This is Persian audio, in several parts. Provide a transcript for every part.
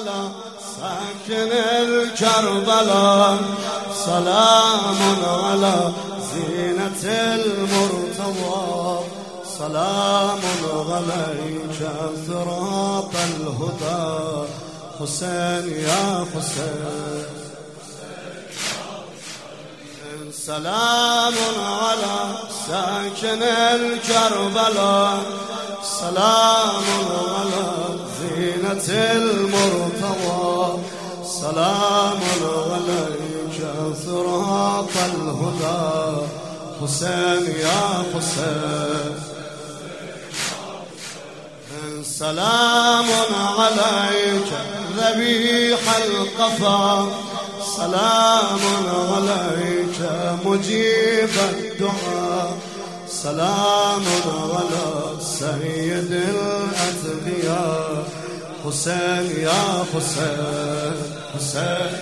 على ساكن الكربلاء سلام على زينة المرتضى سلام عليك صراط الهدى حسين يا حسين سلام على ساكن الكربلاء سلام على زينة المرتضى سلام عليك صراط الهدى حسين يا حسين سلام عليك ذبيح القفا سلام عليك مجيب الدعاء سلام على سيد الأتقياء حسين يا حسين حسين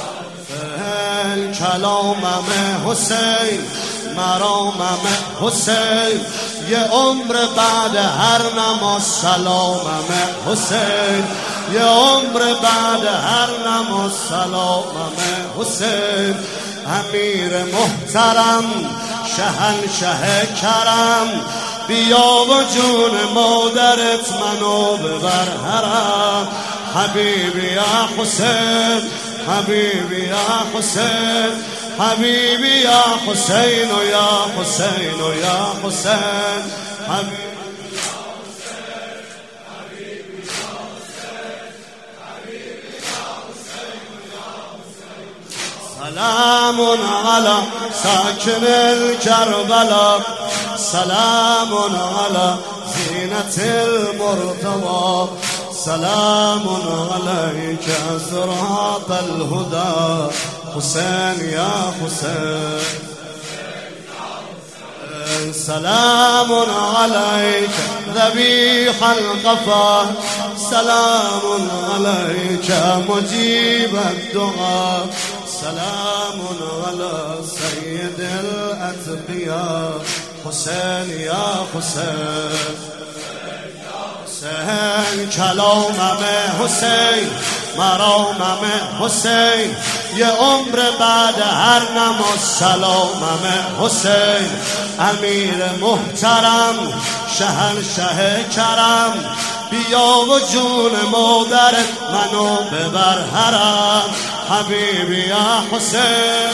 کلامم حسین مرامم حسین یه عمر بعد هر نماز سلامم حسین یه عمر بعد هر نماز سلامم حسین امیر محترم شهنشه کرم بیا و جون مادرت منو ببر حرم حبیبی یا حسین حبیبی یا حسین حبیبی یا حسین و یا حسین و یا حسین حبیبی سلام على ساكن الكربلاء سلام على زينة المرتضى سلام عليك صراط الهدى حسين يا حسين سلام عليك ذبيح القفا سلام عليك مجيب الدعاء سلام على سيد الأتقياء حسين يا حسين حسین کلامم حسین مرامم حسین یه عمر بعد هر نماز سلامم حسین امیر محترم شهنشه کرم بیا و جون مادرت منو ببر حرم حبیبی یا حسین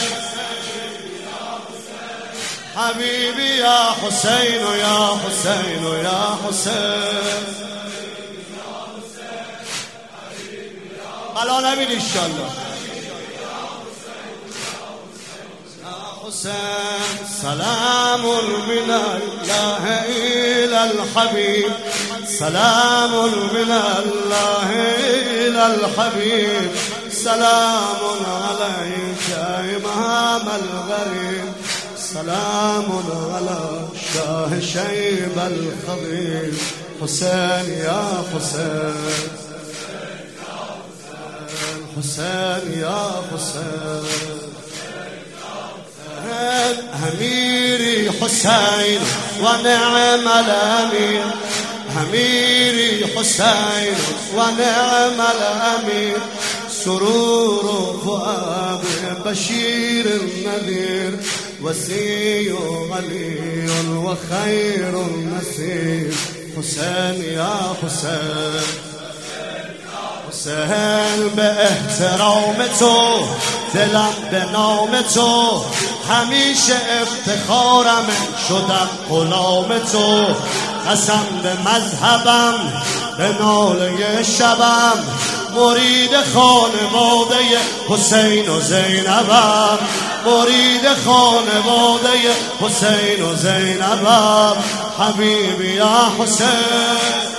حبیبی یا حسین و یا حسین و یا حسین بلا نبید انشالله حسین سلام من الله الى الحبیب سلام من الله الى الحبیب سلام علیک امام الغریب سلام على شاه شیب الخضیر حسین یا حسین حسین یا حسین امیری حسین و نعم الامیر امیری حسین و نعم الامیر سرور فؤاد بشیر النذیر وسي علي وخير النسير حسين يا حسين حسين باحترام تو دلم به نام تو همیشه افتخارم شدم غلام تو قسم به مذهبم به ناله شبم مرید خانواده حسین و زینبم مرید خانواده حسین و زینبم حبیبی یا حسین